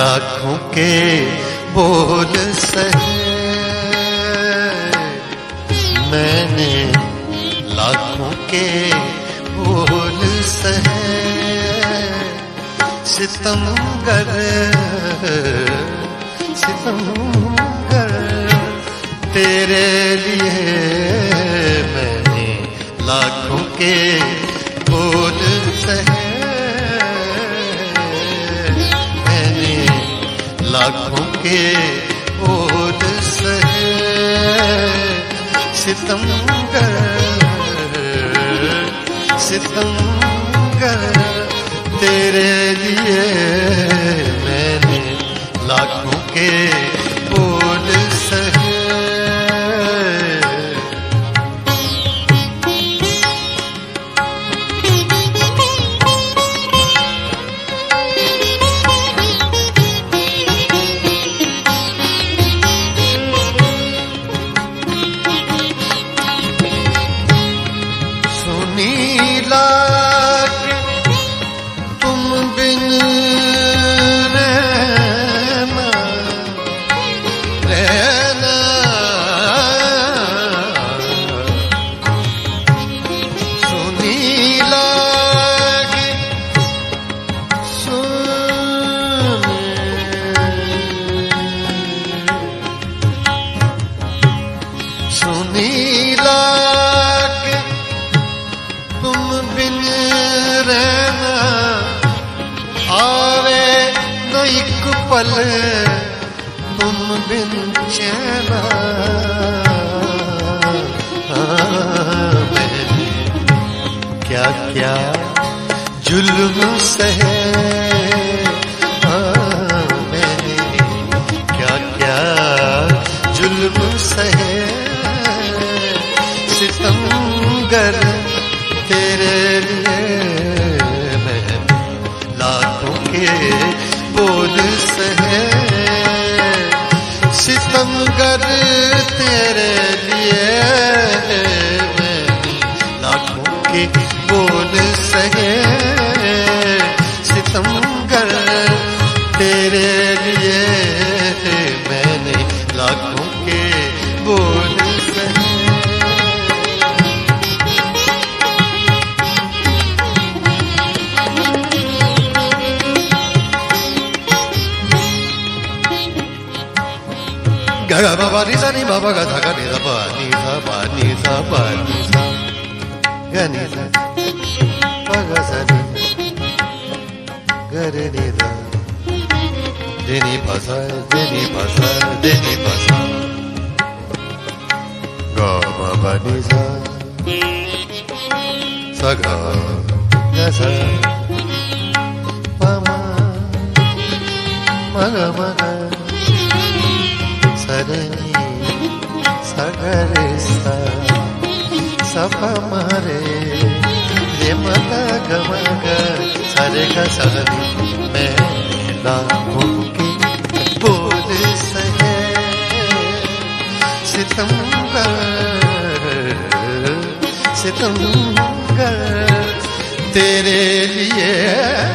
लाखों के बोल सहे मैंने, लाखों के बोल सहे। सितमगर सितमगर तेरे लिए मैंने लाखों के बोल सहे, मैंने लाखों के बोल सहे। सितमगर सितमगर तेरे लिए मैंने लाखों के बोल सहे। सुनीला के तुम बिन रहना रहना, सुनीला के सुनीला के तुम बिन रहना, आवे न एक पल तुम बिन चैना। मैंने क्या क्या जुल्म सहे, मैंने क्या क्या जुल्म सहे। सितमगर तेरे लिए मैं लाखों के बोल सहे। सितमगर तेरे लिए मैं लाखों के बोल सहे। सितमगर तेरे लिए मैंने लाखों के बोल सहे। गा गा बाबा नि सा नि बाबा गा धा गा नि सा बा नि सा बा नि सा बा नि सा गा नि सा बा गा सा नि गा रे नि दा दे नि पा सा दे नि पा सा दे नि पा सा गा बाबा नि सा सा गा गा सा पा मा मा गा मा गा सरे सगरे सा सपा मारे रे मगा गमगा सरे का सगरी। मैं लाखों के बोल सहे। सितमगर सितमगर तेरे लिए